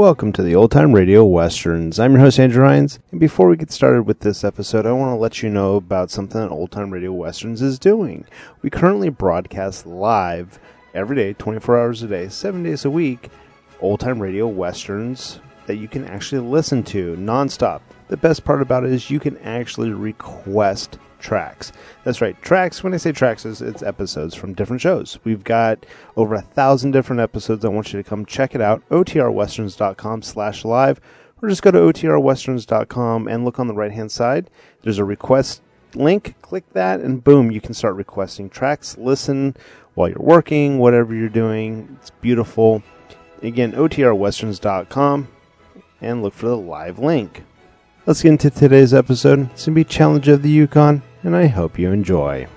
welcome to the Old Time Radio Westerns. I'm your host, Andrew Hines, and before we get started with this episode, I want to let you know about something that Old Time Radio Westerns is doing. We currently broadcast live every day, 24 hours a day, 7 days a week, Old Time Radio Westerns that you can actually listen to nonstop. The best part about it is you can actually request tracks. That's right, tracks. When I say tracks, it's episodes from different shows. We've got over 1,000 different episodes. I want you to come check it out. otrwesterns.com/live, or just go to otrwesterns.com and look on the right-hand side. There's a request link. Click that, and boom, you can start requesting tracks. Listen while you're working, whatever you're doing. It's beautiful. Again, otrwesterns.com, and look for the live link. Let's get into today's episode. It's going to be Challenge of the Yukon, and I hope you enjoy.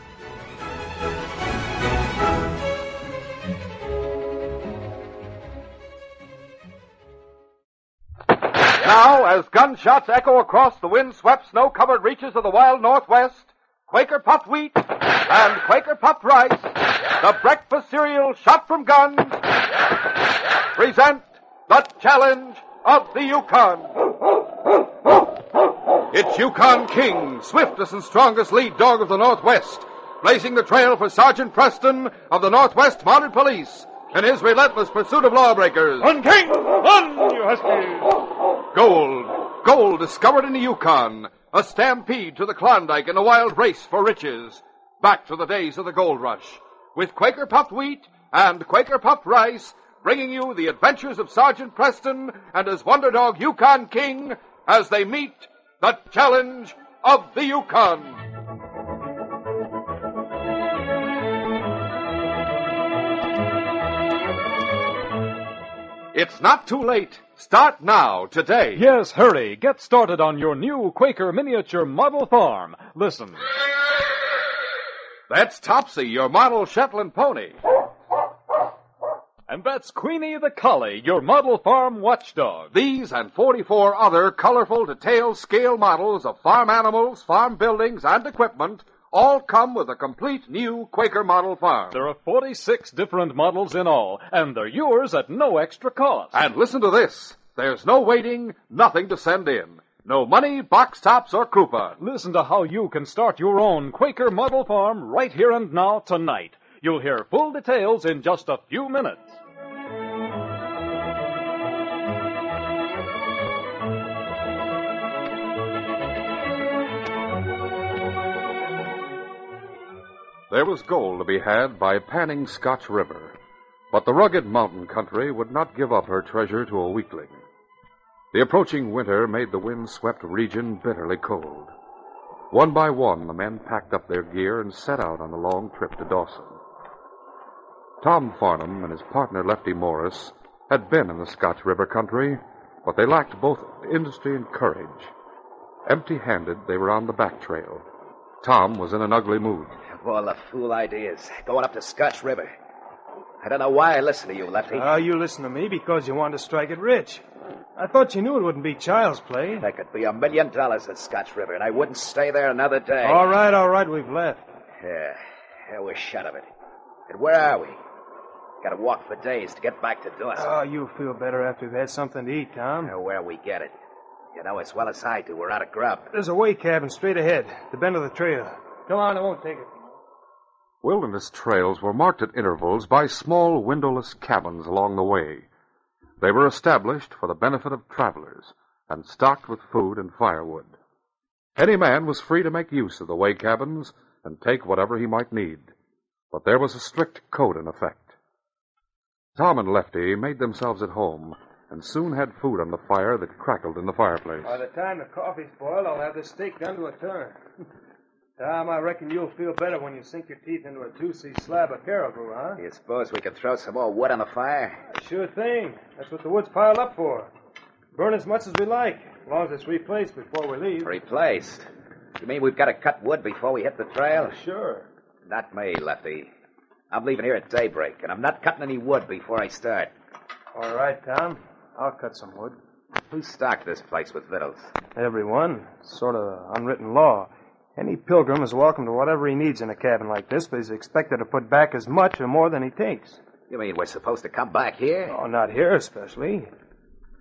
Now, as gunshots echo across the wind-swept, snow-covered reaches of the wild Northwest, Quaker Puffed Wheat and Quaker Puffed Rice, the breakfast cereal shot from guns, present the Challenge of the Yukon. It's Yukon King, swiftest and strongest lead dog of the Northwest, blazing the trail for Sergeant Preston of the Northwest Mounted Police in his relentless pursuit of lawbreakers. On, King! On, you huskies! Gold discovered in the Yukon, a stampede to the Klondike in a wild race for riches. Back to the days of the gold rush, with Quaker Puffed Wheat and Quaker Puffed Rice, bringing you the adventures of Sergeant Preston and his wonder dog Yukon King as they meet the Challenge of the Yukon. It's not too late. Start now, today. Yes, hurry. Get started on your new Quaker miniature model farm. Listen. That's Topsy, your model Shetland pony. And that's Queenie the Collie, your model farm watchdog. These and 44 other colorful detailed scale models of farm animals, farm buildings, and equipment all come with a complete new Quaker model farm. There are 46 different models in all, and they're yours at no extra cost. And listen to this. There's no waiting, nothing to send in. No money, box tops, or coupon. Listen to how you can start your own Quaker model farm right here and now tonight. You'll hear full details in just a few minutes. There was gold to be had by panning Scotch River, but the rugged mountain country would not give up her treasure to a weakling. The approaching winter made the wind-swept region bitterly cold. One by one, the men packed up their gear and set out on the long trip to Dawson. Tom Farnham and his partner Lefty Morris had been in the Scotch River country, but they lacked both industry and courage. Empty-handed, they were on the back trail. Tom was in an ugly mood. Of all the fool ideas, going up to Scotch River. I don't know why I listen to you, Lefty. You listen to me because you want to strike it rich. I thought you knew it wouldn't be child's play. There could be $1 million at Scotch River, and I wouldn't stay there another day. All right, we've left. Yeah, we're shut of it. And where are we? Got to walk for days to get back to Dawson. Oh, you'll feel better after you've had something to eat, Tom. Where we get it. You know as well as I do, we're out of grub. There's a way cabin straight ahead, the bend of the trail. Come on, I won't take it. Wilderness trails were marked at intervals by small windowless cabins along the way. They were established for the benefit of travelers and stocked with food and firewood. Any man was free to make use of the way cabins and take whatever he might need, but there was a strict code in effect. Tom and Lefty made themselves at home and soon had food on the fire that crackled in the fireplace. By the time the coffee's boiled, I'll have this steak done to a turn. Tom, I reckon you'll feel better when you sink your teeth into a juicy slab of caribou, huh? You suppose we could throw some more wood on the fire? Sure thing. That's what the wood's piled up for. Burn as much as we like, as long as it's replaced before we leave. Replaced? You mean we've got to cut wood before we hit the trail? Sure. Not me, Lefty. I'm leaving here at daybreak, and I'm not cutting any wood before I start. All right, Tom. I'll cut some wood. Who stocked this place with victuals? Everyone. Sort of unwritten law. Any pilgrim is welcome to whatever he needs in a cabin like this, but he's expected to put back as much or more than he takes. You mean we're supposed to come back here? Oh, not here especially.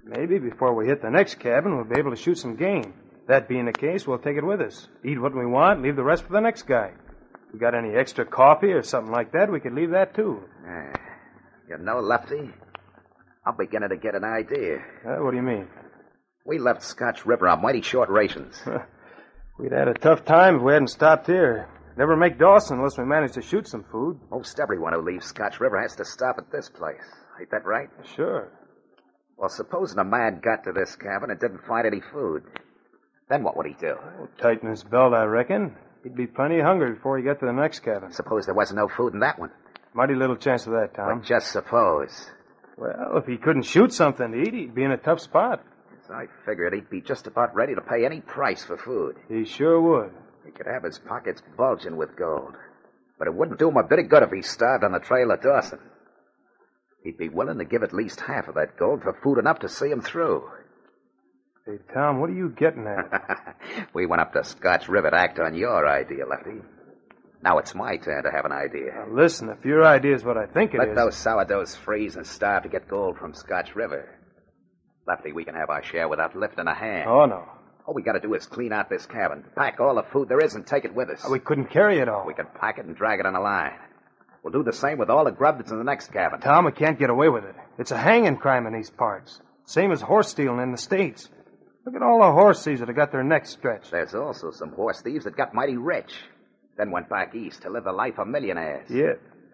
Maybe before we hit the next cabin, we'll be able to shoot some game. That being the case, we'll take it with us. Eat what we want, leave the rest for the next guy. If we got any extra coffee or something like that, we could leave that, too. You know, Lefty, I'm beginning to get an idea. What do you mean? We left Scotch River on mighty short rations. We'd had a tough time if we hadn't stopped here. Never make Dawson unless we manage to shoot some food. Most everyone who leaves Scotch River has to stop at this place. Ain't that right? Sure. Well, supposing a man got to this cabin and didn't find any food, then what would he do? Tighten his belt, I reckon. He'd be plenty hungry before he got to the next cabin. Suppose there wasn't no food in that one. Mighty little chance of that, Tom. But just suppose. Well, if he couldn't shoot something to eat, he'd be in a tough spot. So I figured he'd be just about ready to pay any price for food. He sure would. He could have his pockets bulging with gold. But it wouldn't do him a bit of good if he starved on the trail of Dawson. He'd be willing to give at least half of that gold for food enough to see him through. Hey, Tom, what are you getting at? We went up to Scotch River to act on your idea, Lefty. Now it's my turn to have an idea. Now, listen, if your idea is what I think it is... Let those sourdoughs freeze and starve to get gold from Scotch River. Lefty, we can have our share without lifting a hand. Oh, no. All we got to do is clean out this cabin, pack all the food there is, and take it with us. We couldn't carry it all. We can pack it and drag it on a line. We'll do the same with all the grub that's in the next cabin. Tom, we can't get away with it. It's a hanging crime in these parts. Same as horse stealing in the States. Look at all the horse thieves that have got their necks stretched. There's also some horse thieves that got mighty rich, then went back east to live the life of millionaires. Yeah.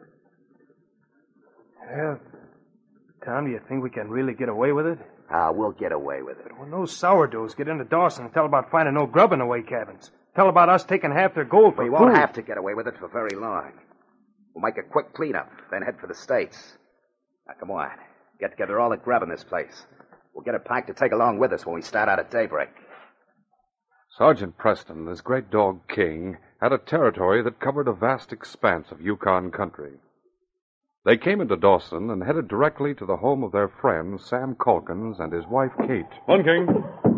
Well, Tom, do you think we can really get away with it? We'll get away with it. But when those sourdoughs get into Dawson and tell about finding no grub in the way cabins, tell about us taking half their gold for We food. won't have to get away with it for very long. We'll make a quick cleanup, then head for the States. Now, come on. Get together all the grub in this place. We'll get it packed to take along with us when we start out at daybreak. Sergeant Preston, his great dog King, had a territory that covered a vast expanse of Yukon country. They came into Dawson and headed directly to the home of their friend, Sam Calkins, and his wife, Kate. On, King.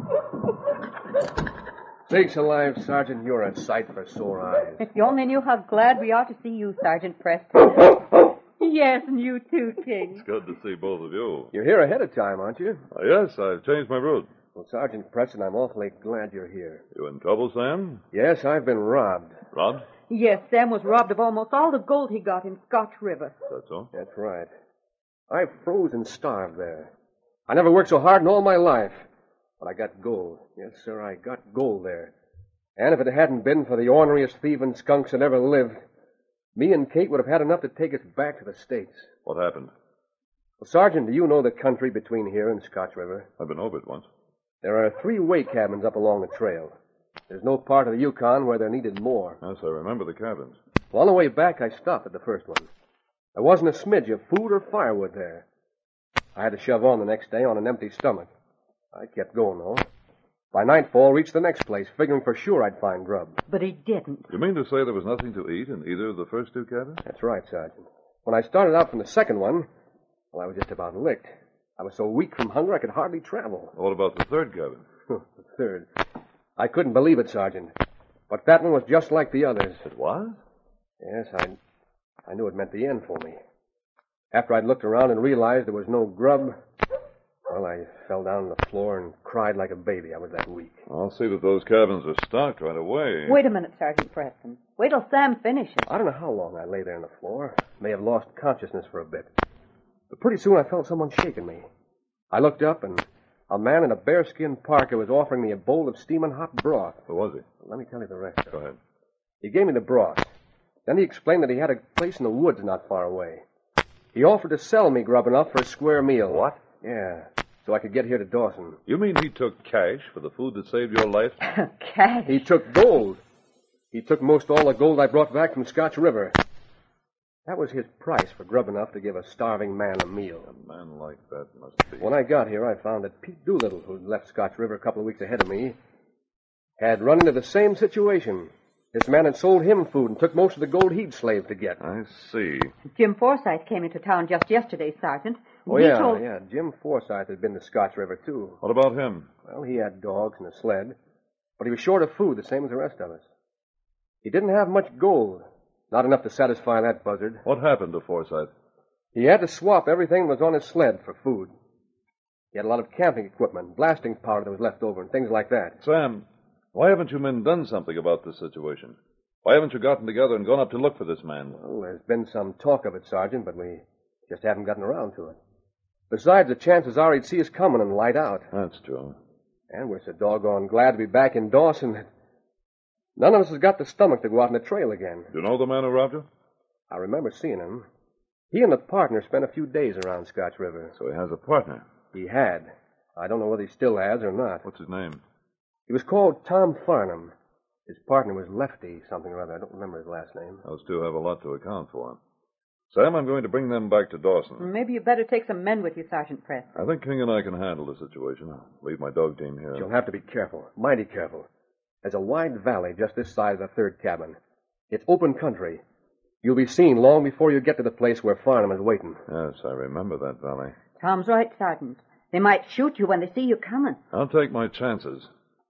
Sakes alive, Sergeant, you're a sight for sore eyes. If you only knew how glad we are to see you, Sergeant Preston. Yes, and you too, King. It's good to see both of you. You're here ahead of time, aren't you? Yes, I've changed my route. Well, Sergeant Preston, I'm awfully glad you're here. You in trouble, Sam? Yes, I've been robbed. Robbed? Yes, Sam was robbed of almost all the gold he got in Scotch River. That's so? That's right. I froze and starved there. I never worked so hard in all my life. But I got gold. Yes, sir, I got gold there. And if it hadn't been for the orneriest thieving skunks that ever lived, me and Kate would have had enough to take us back to the States. What happened? Well, Sergeant, do you know the country between here and Scotch River? I've been over it once. There are 3 way cabins up along the trail. There's no part of the Yukon where they're needed more. Yes, I remember the cabins. Well, on the way back, I stopped at the first one. There wasn't a smidge of food or firewood there. I had to shove on the next day on an empty stomach. I kept going, though. By nightfall, reached the next place, figuring for sure I'd find grub. But he didn't. You mean to say there was nothing to eat in either of the first 2 cabins? That's right, Sergeant. When I started out from the second one, well, I was just about licked. I was so weak from hunger I could hardly travel. What about the third cabin? The third. I couldn't believe it, Sergeant. But that one was just like the others. It was? Yes, I knew it meant the end for me. After I'd looked around and realized there was no grub, well, I fell down on the floor and cried like a baby. I was that weak. I'll see that those cabins are stocked right away. Wait a minute, Sergeant Preston. Wait till Sam finishes. I don't know how long I lay there on the floor. May have lost consciousness for a bit. But pretty soon I felt someone shaking me. I looked up, and a man in a bearskin parka was offering me a bowl of steaming hot broth. Who was he? Let me tell you the rest. Go ahead. He gave me the broth. Then he explained that he had a place in the woods not far away. He offered to sell me grub enough for a square meal. What? Yeah, so I could get here to Dawson. You mean he took cash for the food that saved your life? Cash. He took gold. He took most all the gold I brought back from Scotch River. That was his price for grub enough to give a starving man a meal. A man like that must be... When I got here, I found that Pete Doolittle, who'd left Scotch River a couple of weeks ahead of me, had run into the same situation. This man had sold him food and took most of the gold he'd slaved to get. I see. Jim Forsythe came into town just yesterday, Sergeant. Oh, yeah. Jim Forsythe had been to Scotch River, too. What about him? Well, he had dogs and a sled, but he was short of food, the same as the rest of us. He didn't have much gold. Not enough to satisfy that buzzard. What happened to Forsythe? He had to swap everything that was on his sled for food. He had a lot of camping equipment, blasting powder that was left over, and things like that. Sam, why haven't you men done something about this situation? Why haven't you gotten together and gone up to look for this man? Well, there's been some talk of it, Sergeant, but we just haven't gotten around to it. Besides, the chances are he'd see us coming and light out. That's true. And we're so doggone glad to be back in Dawson that none of us has got the stomach to go out on the trail again. Do you know the man who robbed you? I remember seeing him. He and the partner spent a few days around Scotch River. So he has a partner. He had. I don't know whether he still has or not. What's his name? He was called Tom Farnham. His partner was Lefty something or other. I don't remember his last name. Those two have a lot to account for. Sam, I'm going to bring them back to Dawson. Maybe you better take some men with you, Sergeant Preston. I think King and I can handle the situation. I'll leave my dog team here. You'll have to be careful, mighty careful. There's a wide valley just this side of the third cabin. It's open country. You'll be seen long before you get to the place where Farnham is waiting. Yes, I remember that valley. Tom's right, Sergeant. They might shoot you when they see you coming. I'll take my chances.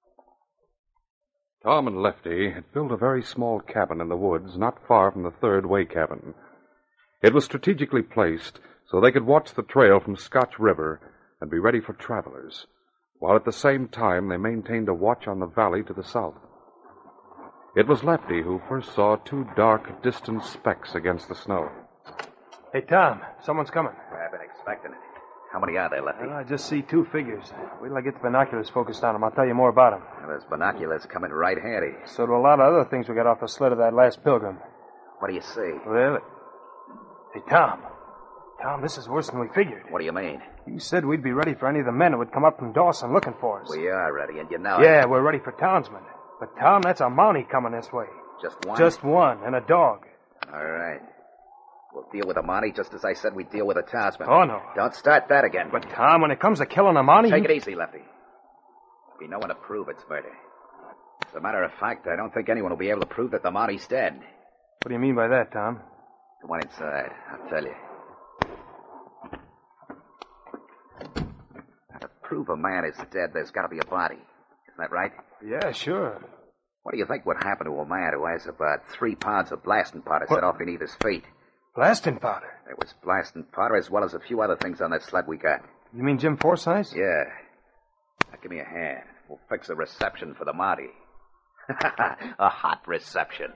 Tom and Lefty had built a very small cabin in the woods not far from the third way cabin. It was strategically placed so they could watch the trail from Scotch River and be ready for travelers, while at the same time they maintained a watch on the valley to the south. It was Lefty who first saw two dark, distant specks against the snow. Hey, Tom, someone's coming. I've been expecting it. How many are there, Lefty? Well, I just see two figures. Wait till I get the binoculars focused on them. I'll tell you more about them. Well, those binoculars come in right handy. So do a lot of other things we got off the sled of that last pilgrim. What do you see? Well, hey, Tom. Tom, this is worse than we figured. What do you mean? You said we'd be ready for any of the men who would come up from Dawson looking for us. We are ready, and you know Yeah, we're ready for townsmen. But, Tom, that's a Mountie coming this way. Just one? Just one, and a dog. All right. We'll deal with a Mountie just as I said we'd deal with a townsman. Oh, no. Don't start that again. But, Tom, when it comes to killing a Mountie... Take it easy, Lefty. There'll be no one to prove it's murder. As a matter of fact, I don't think anyone will be able to prove that the Mountie's dead. What do you mean by that, Tom? Come on inside. I'll tell you. Now, to prove a man is dead, there's got to be a body. Isn't that right? Yeah, sure. What do you think would happen to a man who has about 3 pounds of blasting powder set off beneath his feet? Blasting powder? There was blasting powder as well as a few other things on that sled we got. You mean Jim Forsyth? Yeah. Now, give me a hand. We'll fix a reception for the Mountie. A hot reception.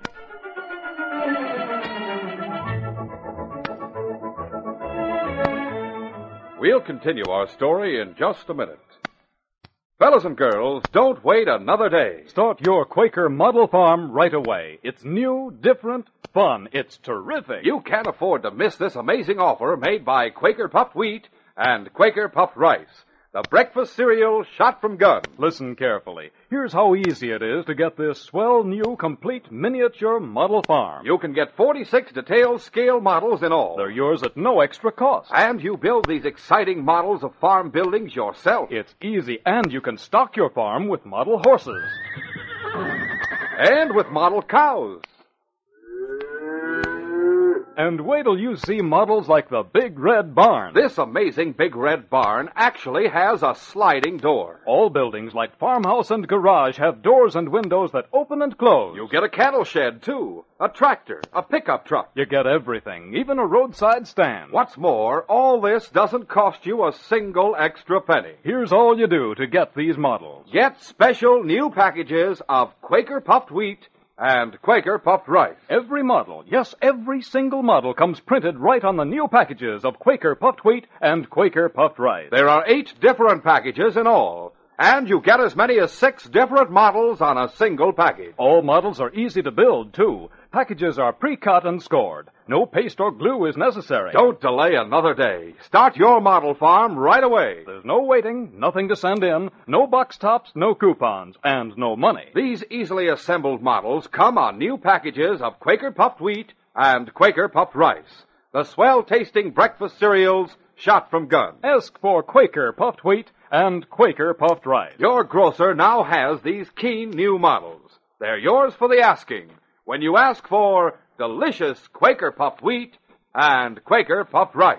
We'll continue our story in just a minute. Fellas and girls, don't wait another day. Start your Quaker Model Farm right away. It's new, different, fun. It's terrific. You can't afford to miss this amazing offer made by Quaker Puffed Wheat and Quaker Puffed Rice, the breakfast cereal shot from guns. Listen carefully. Here's how easy it is to get this swell new complete miniature model farm. You can get 46 detailed scale models in all. They're yours at no extra cost. And you build these exciting models of farm buildings yourself. It's easy, and you can stock your farm with model horses. And with model cows. And wait till you see models like the Big Red Barn. This amazing Big Red Barn actually has a sliding door. All buildings like farmhouse and garage have doors and windows that open and close. You get a cattle shed, too, a tractor, a pickup truck. You get everything, even a roadside stand. What's more, all this doesn't cost you a single extra penny. Here's all you do to get these models. Get special new packages of Quaker Puffed Wheat and Quaker Puffed Rice. Every model, yes, every single model comes printed right on the new packages of Quaker Puffed Wheat and Quaker Puffed Rice. There are 8 different packages in all, and you get as many as 6 different models on a single package. All models are easy to build, too. Packages are pre-cut and scored. No paste or glue is necessary. Don't delay another day. Start your model farm right away. There's no waiting, nothing to send in, no box tops, no coupons, and no money. These easily assembled models come on new packages of Quaker Puffed Wheat and Quaker Puffed Rice, the swell-tasting breakfast cereals shot from guns. Ask for Quaker Puffed Wheat and Quaker Puffed Rice. Your grocer now has these keen new models. They're yours for the asking when you ask for delicious Quaker Puffed Wheat and Quaker Puffed Rice.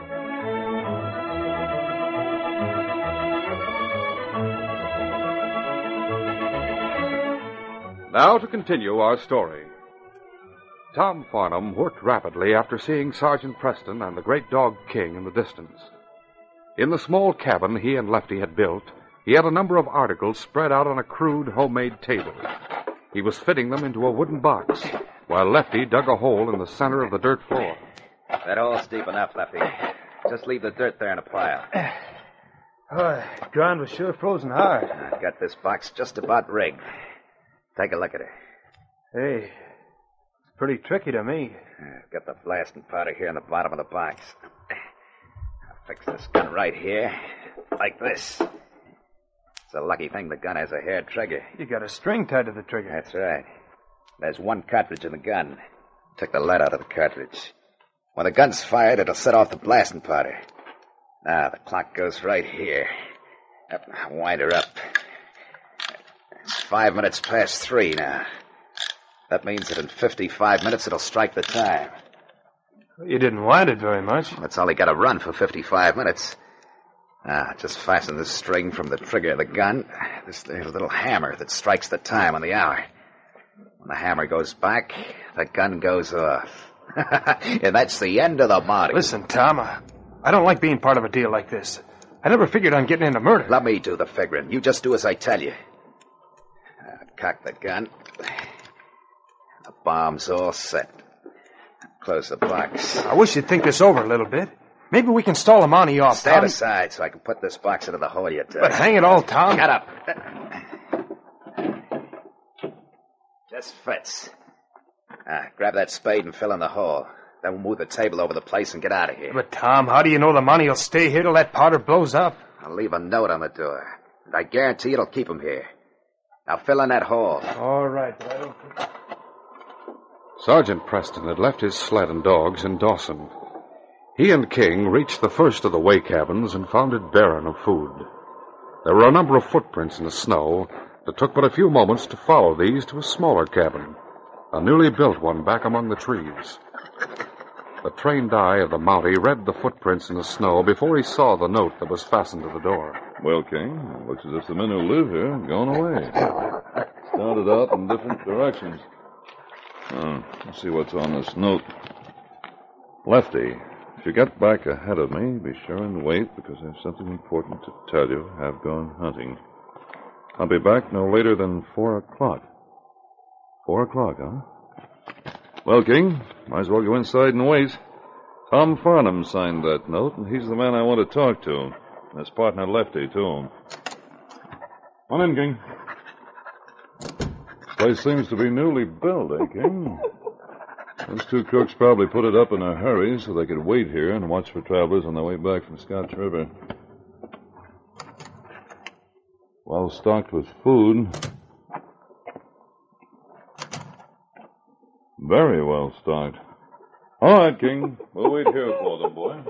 Now to continue our story. Tom Farnham worked rapidly after seeing Sergeant Preston and the great dog King in the distance. In the small cabin he and Lefty had built, he had a number of articles spread out on a crude homemade table. He was fitting them into a wooden box, while Lefty dug a hole in the center of the dirt floor. That hole's deep enough, Lefty. Just leave the dirt there in a pile. Oh, the ground was sure frozen hard. I've got this box just about rigged. Take a look at it. Hey, it's pretty tricky to me. I've got the blasting powder here in the bottom of the box. I'll fix this gun right here, like this. It's a lucky thing the gun has a hair trigger. You got a string tied to the trigger. That's right. There's one cartridge in the gun. Took the lead out of the cartridge. When the gun's fired, it'll set off the blasting powder. Now, the clock goes right here. Wind her up. It's 5 minutes past 3 now. That means that in 55 minutes it'll strike the time. You didn't wind it very much. That's all he got to run for 55 minutes. Now, just fasten this string from the trigger of the gun. There's a little hammer that strikes the time on the hour. When the hammer goes back, the gun goes off. And that's the end of the Mountie. Listen, Tom, I don't like being part of a deal like this. I never figured on getting into murder. Let me do the figuring. You just do as I tell you. Cock the gun. The bomb's all set. Close the box. I wish you'd think this over a little bit. Maybe we can stall a Mountie off, Stand Tom. aside so I can put this box into the hole you dug. But hang it all, Tom. Shut up. Just fits. Grab that spade and fill in the hole. Then we'll move the table over the place and get out of here. But, Tom, how do you know the Mountie will stay here till that powder blows up? I'll leave a note on the door. And I guarantee it'll keep him here. Now fill in that hole. All right, but I don't think... Sergeant Preston had left his sled and dogs in Dawson. He and King reached the first of the way cabins and found it barren of food. There were a number of footprints in the snow. It took but a few moments to follow these to a smaller cabin, a newly built one back among the trees. The trained eye of the Mountie read the footprints in the snow before he saw the note that was fastened to the door. Well, King, it looks as if the men who live here have gone away. Started out in different directions. Let's see what's on this note. Lefty, if you get back ahead of me, be sure and wait, because I have something important to tell you. I've gone hunting. I'll be back no later than 4 o'clock. 4 o'clock, huh? Well, King, might as well go inside and wait. Tom Farnham signed that note, and he's the man I want to talk to. His partner, Lefty, too. Come on in, King. Place seems to be newly built, eh, King? Those two cooks probably put it up in a hurry so they could wait here and watch for travelers on their way back from Scotch River. Well stocked with food. Very well stocked. All right, King. We'll wait here for them, boy.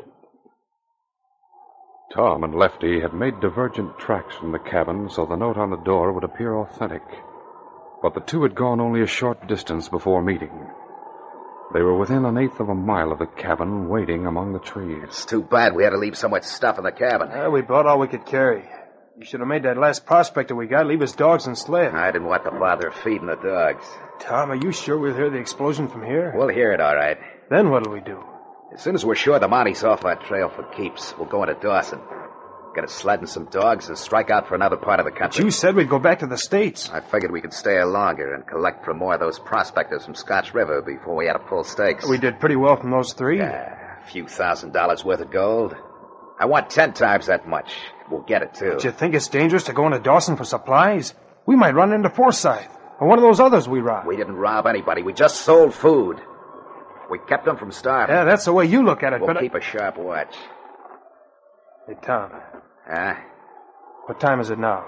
Tom and Lefty had made divergent tracks from the cabin so the note on the door would appear authentic. But the two had gone only a short distance before meeting. They were within 1/8 of a mile of the cabin, waiting among the trees. It's too bad we had to leave so much stuff in the cabin. We brought all we could carry. You should have made that last prospector we got leave his dogs and sled. I didn't want the bother of feeding the dogs. Tom, are you sure we'll hear the explosion from here? We'll hear it, all right. Then what'll we do? As soon as we're sure the Mountie's off our trail for keeps, we'll go into Dawson. Get a sled and some dogs and strike out for another part of the country. But you said we'd go back to the States. I figured we could stay here longer and collect from more of those prospectors from Scotch River before we had to pull stakes. We did pretty well from those three. A few $1,000s worth of gold. I want 10 times that much. We'll get it, too. Do you think it's dangerous to go into Dawson for supplies? We might run into Forsyth, or one of those others we robbed. We didn't rob anybody. We just sold food. We kept them from starving. Yeah, that's the way you look at it, We'll but... keep a sharp watch. Hey, Tom. Huh? What time is it now?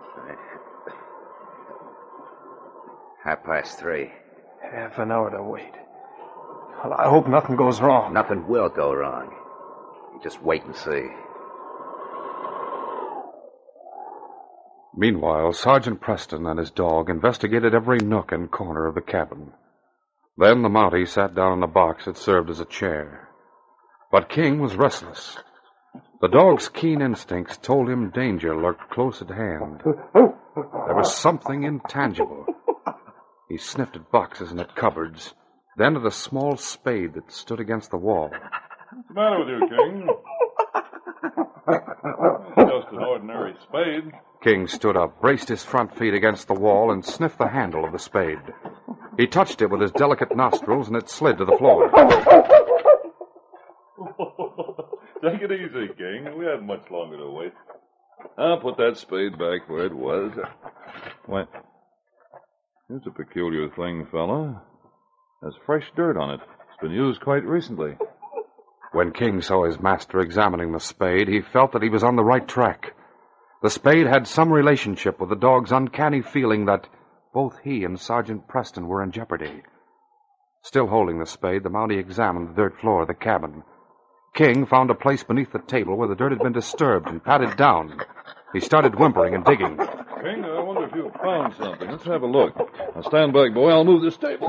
3:30. Half an hour to wait. Well, I hope nothing goes wrong. Nothing will go wrong. You just wait and see. Meanwhile, Sergeant Preston and his dog investigated every nook and corner of the cabin. Then the Mountie sat down on the box that served as a chair. But King was restless. The dog's keen instincts told him danger lurked close at hand. There was something intangible. He sniffed at boxes and at cupboards, then at a small spade that stood against the wall. What's the matter with you, King? Just an ordinary spade. King stood up, braced his front feet against the wall, and sniffed the handle of the spade. He touched it with his delicate nostrils, and it slid to the floor. Take it easy, King. We haven't much longer to wait. I'll put that spade back where it was. Wait. Here's a peculiar thing, fella. There's fresh dirt on it. It's been used quite recently. When King saw his master examining the spade, he felt that he was on the right track. The spade had some relationship with the dog's uncanny feeling that both he and Sergeant Preston were in jeopardy. Still holding the spade, the Mountie examined the dirt floor of the cabin. King found a place beneath the table where the dirt had been disturbed and patted down. He started whimpering and digging. King, I wonder if you've found something. Let's have a look. Now stand back, boy. I'll move this table.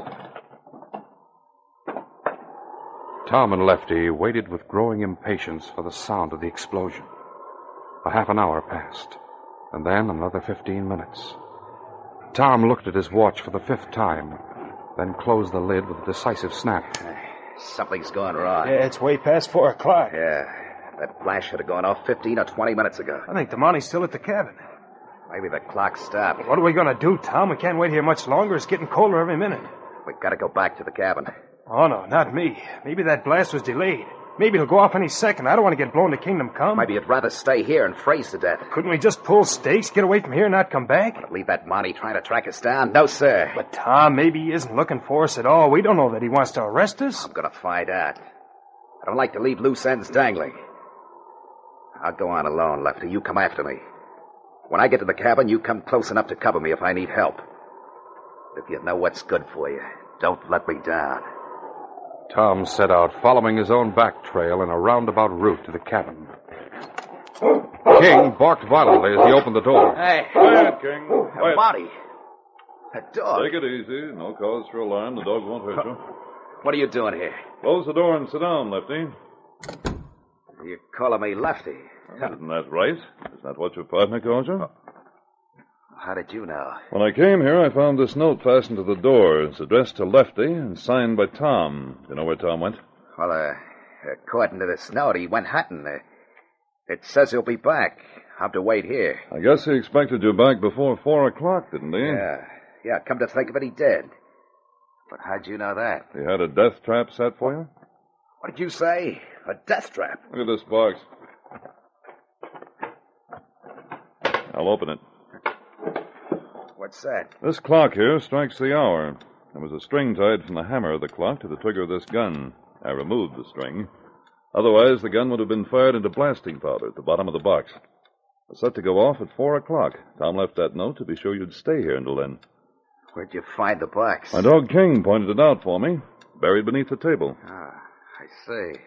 Tom and Lefty waited with growing impatience for the sound of the explosion. A half an hour passed, and then another 15 minutes. Tom looked at his watch for the 5th time, then closed the lid with a decisive snap. Something's gone wrong. Yeah, it's way past 4 o'clock. Yeah, that flash should have gone off 15 or 20 minutes ago. I think the Mountie's still at the cabin. Maybe the clock stopped. What are we going to do, Tom? We can't wait here much longer. It's getting colder every minute. We've got to go back to the cabin. Oh, no, not me. Maybe that blast was delayed. Maybe it'll go off any second. I don't want to get blown to Kingdom Come. Maybe you'd rather stay here and freeze to death. Couldn't we just pull stakes, get away from here, and not come back? Leave that Mountie trying to track us down? No, sir. But, Tom, maybe he isn't looking for us at all. We don't know that he wants to arrest us. I'm going to find out. I don't like to leave loose ends dangling. I'll go on alone, Lefty. You come after me. When I get to the cabin, you come close enough to cover me if I need help. If you know what's good for you, don't let me down. Tom set out, following his own back trail in a roundabout route to the cabin. King barked violently as he opened the door. Hey. Quiet, King. Quiet. Mountie. That dog. Take it easy. No cause for alarm. The dog won't hurt you. What are you doing here? Close the door and sit down, Lefty. You're calling me Lefty. Isn't that right? Is that what your partner calls you? How did you know? When I came here, I found this note fastened to the door. It's addressed to Lefty and signed by Tom. Do you know where Tom went? Well, according to this note, he went hunting. It says he'll be back. I'll have to wait here. I guess he expected you back before 4 o'clock, didn't he? Yeah, come to think of it, he did. But how'd you know that? He had a death trap set for you? What did you say? A death trap? Look at this box. I'll open it. What's that? This clock here strikes the hour. There was a string tied from the hammer of the clock to the trigger of this gun. I removed the string. Otherwise, the gun would have been fired into blasting powder at the bottom of the box. It was set to go off at 4 o'clock. Tom left that note to be sure you'd stay here until then. Where'd you find the box? My dog King pointed it out for me. Buried beneath the table. Ah, I see.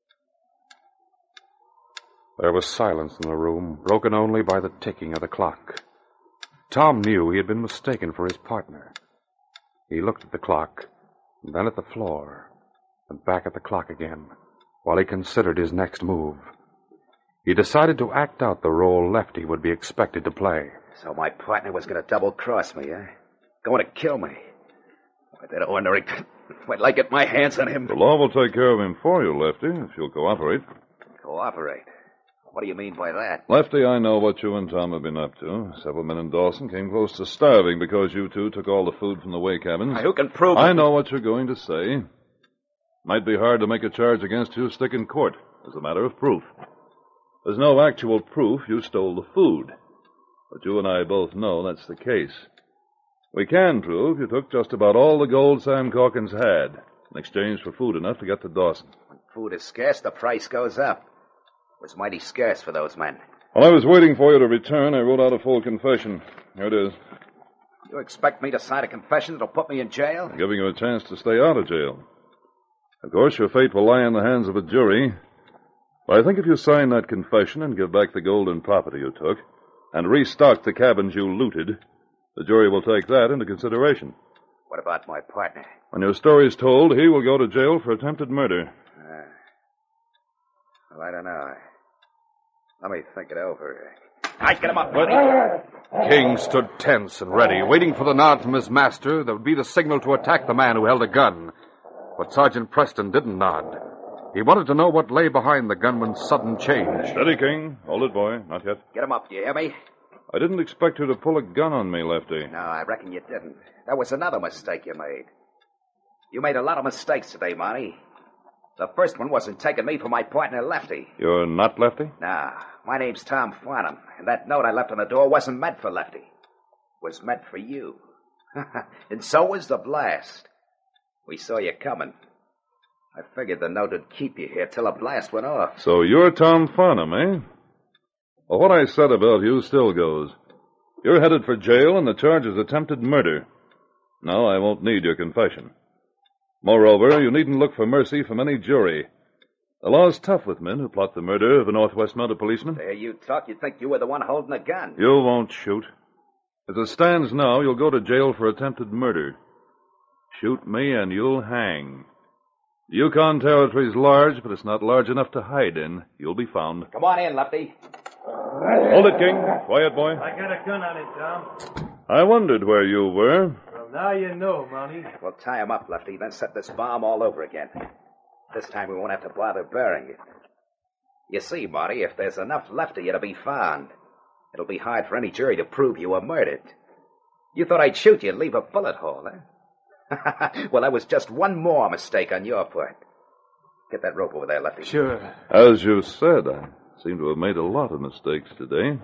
There was silence in the room, broken only by the ticking of the clock. Tom knew he had been mistaken for his partner. He looked at the clock, and then at the floor, and back at the clock again, while he considered his next move. He decided to act out the role Lefty would be expected to play. So my partner was going to double-cross me, eh? Going to kill me. But that ordinary... Wait till I get my hands on him. The law will take care of him for you, Lefty, if you'll cooperate. Cooperate? What do you mean by that? Lefty, I know what you and Tom have been up to. Several men in Dawson came close to starving because you two took all the food from the way cabins. Who can prove it? I know what you're going to say. Might be hard to make a charge against you stick in court as a matter of proof. There's no actual proof you stole the food. But you and I both know that's the case. We can prove you took just about all the gold Sam Calkins had in exchange for food enough to get to Dawson. When food is scarce, the price goes up. It was mighty scarce for those men. While I was waiting for you to return, I wrote out a full confession. Here it is. You expect me to sign a confession that'll put me in jail? I'm giving you a chance to stay out of jail. Of course, your fate will lie in the hands of a jury. But I think if you sign that confession and give back the gold and property you took, and restock the cabins you looted, the jury will take that into consideration. What about my partner? When your story's told, he will go to jail for attempted murder. Well, I don't know. Let me think it over. All right, get him up, buddy. King stood tense and ready, waiting for the nod from his master that would be the signal to attack the man who held a gun. But Sergeant Preston didn't nod. He wanted to know what lay behind the gunman's sudden change. Steady, King. Hold it, boy. Not yet. Get him up, you hear me? I didn't expect you to pull a gun on me, Lefty. No, I reckon you didn't. That was another mistake you made. You made a lot of mistakes today, Monty. The first one wasn't taking me for my partner, Lefty. You're not Lefty? Nah, my name's Tom Farnham, and that note I left on the door wasn't meant for Lefty. It was meant for you. And so was the blast. We saw you coming. I figured the note would keep you here till the blast went off. So you're Tom Farnham, eh? Well, what I said about you still goes. You're headed for jail, and the charge is attempted murder. Now, I won't need your confession. Moreover, you needn't look for mercy from any jury. The law's tough with men who plot the murder of a Northwest Mounted policeman. There you talk, you'd think you were the one holding the gun. You won't shoot. As it stands now, you'll go to jail for attempted murder. Shoot me and you'll hang. The Yukon Territory's large, but it's not large enough to hide in. You'll be found. Come on in, Lefty. Hold it, King. Quiet, boy. I got a gun on it, Tom. I wondered where you were. Well, now you know, Monty. We'll tie him up, Lefty, then set this bomb all over again. This time we won't have to bother burying it. You see, Marty, if there's enough left of you to be found, it'll be hard for any jury to prove you were murdered. You thought I'd shoot you and leave a bullet hole, eh? Well, that was just one more mistake on your part. Get that rope over there, Lefty. Sure. As you said, I seem to have made a lot of mistakes today.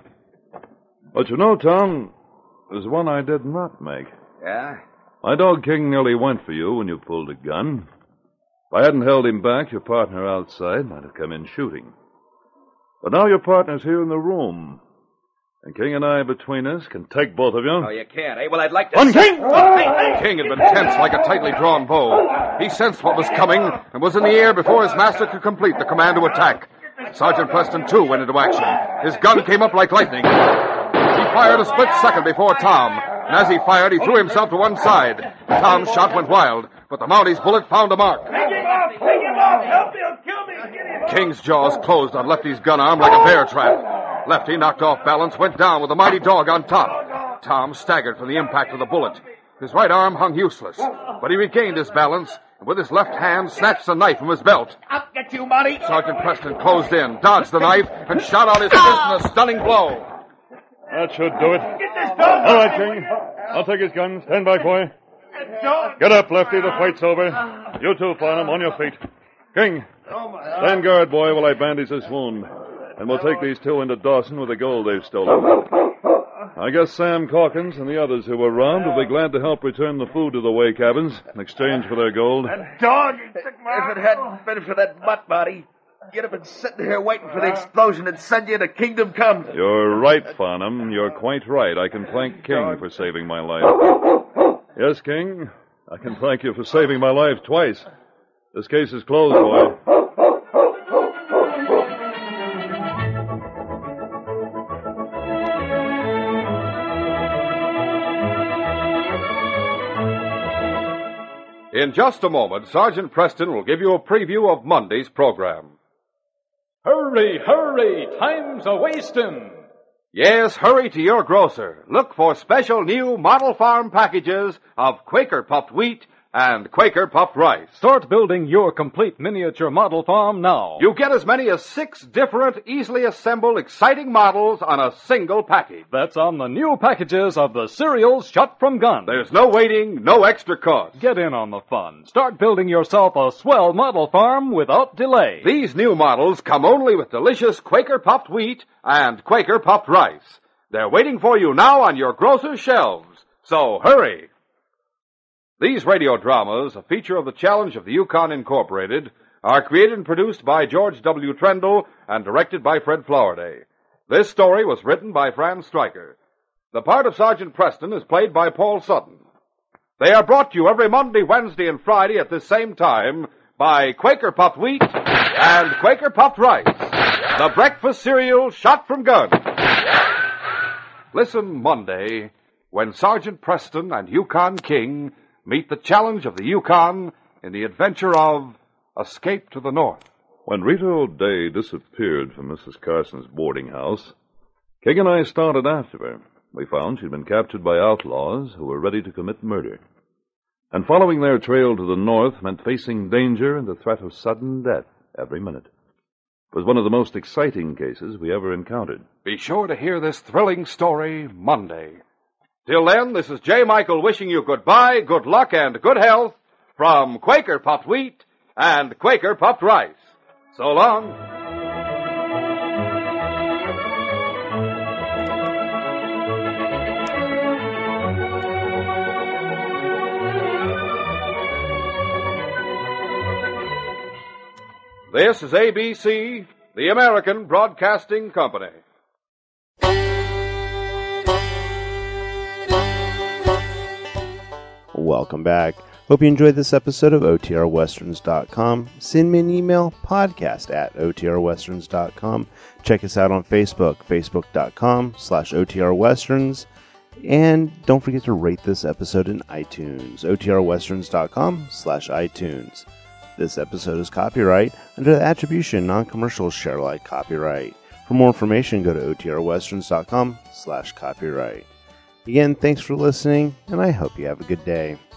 But you know, Tom, there's one I did not make. Yeah? My dog King nearly went for you when you pulled a gun. If I hadn't held him back, your partner outside might have come in shooting. But now your partner's here in the room. And King and I, between us, can take both of you. Oh, you can't, eh? Well, I'd like to... On, King! King had been tense like a tightly drawn bow. He sensed what was coming and was in the air before his master could complete the command to attack. Sergeant Preston, too, went into action. His gun came up like lightning. He fired a split second before Tom, and as he fired, he threw himself to one side. Tom's shot went wild, but the Mounty's bullet found a mark. Take him off! Take him off! Help! He'll kill me! Get him! King's jaws closed on Lefty's gun arm like a bear trap. Lefty, knocked off balance, went down with the mighty dog on top. Tom staggered from the impact of the bullet. His right arm hung useless, but he regained his balance, and with his left hand snatched the knife from his belt. I'll get you, Monty! Sergeant Preston closed in, dodged the knife, and shot out his fist in a stunning blow. That should do it. Get this dog! All right, King. I'll take his gun. Stand back, boy. Dog! Get up, Lefty. The fight's over. You too, Farnham, on your feet. King, stand guard, boy, while I bandage this wound. And we'll take these two into Dawson with the gold they've stolen. I guess Sam Calkins and the others who were robbed will be glad to help return the food to the way cabins in exchange for their gold. That dog! He took my... If it hadn't been for that butt, Marty, you'd have been sitting here waiting for the explosion and send you to Kingdom Come. You're right, Farnham. You're quite right. I can thank King for saving my life. Yes, King. I can thank you for saving my life twice. This case is closed, boy. In just a moment, Sergeant Preston will give you a preview of Monday's program. Hurry, hurry, time's a-wastin'. Yes, hurry to your grocer. Look for special new Model Farm packages of Quaker puffed wheat and Quaker puffed rice. Start building your complete miniature model farm now. You get as many as 6 different, easily assembled, exciting models on a single package. That's on the new packages of the cereals shot from guns. There's no waiting, no extra cost. Get in on the fun. Start building yourself a swell model farm without delay. These new models come only with delicious Quaker puffed wheat and Quaker puffed rice. They're waiting for you now on your grocer's shelves. So hurry. These radio dramas, a feature of the Challenge of the Yukon Incorporated, are created and produced by George W. Trendle and directed by Fred Flowerday. This story was written by Franz Stryker. The part of Sergeant Preston is played by Paul Sutton. They are brought to you every Monday, Wednesday, and Friday at this same time by Quaker Puffed Wheat and Quaker Puffed Rice, the breakfast cereal shot from guns. Listen Monday when Sergeant Preston and Yukon King meet the challenge of the Yukon in the adventure of Escape to the North. When Rita O'Day disappeared from Mrs. Carson's boarding house, King and I started after her. We found she'd been captured by outlaws who were ready to commit murder. And following their trail to the north meant facing danger and the threat of sudden death. every minute. It was one of the most exciting cases we ever encountered. Be sure to hear this thrilling story Monday. Till then, this is J. Michael wishing you goodbye, good luck, and good health from Quaker Puffed Wheat and Quaker Puffed Rice. So long. This is ABC, the American Broadcasting Company. Welcome back. Hope you enjoyed this episode of OTRWesterns.com. Send me an email, podcast@OTRWesterns.com. Check us out on Facebook, facebook.com/OTRWesterns. And don't forget to rate this episode in iTunes, OTRWesterns.com/iTunes. This episode is copyright under the Attribution Non-Commercial Share Alike copyright. For more information, go to OTRWesterns.com/copyright. Again, thanks for listening, and I hope you have a good day.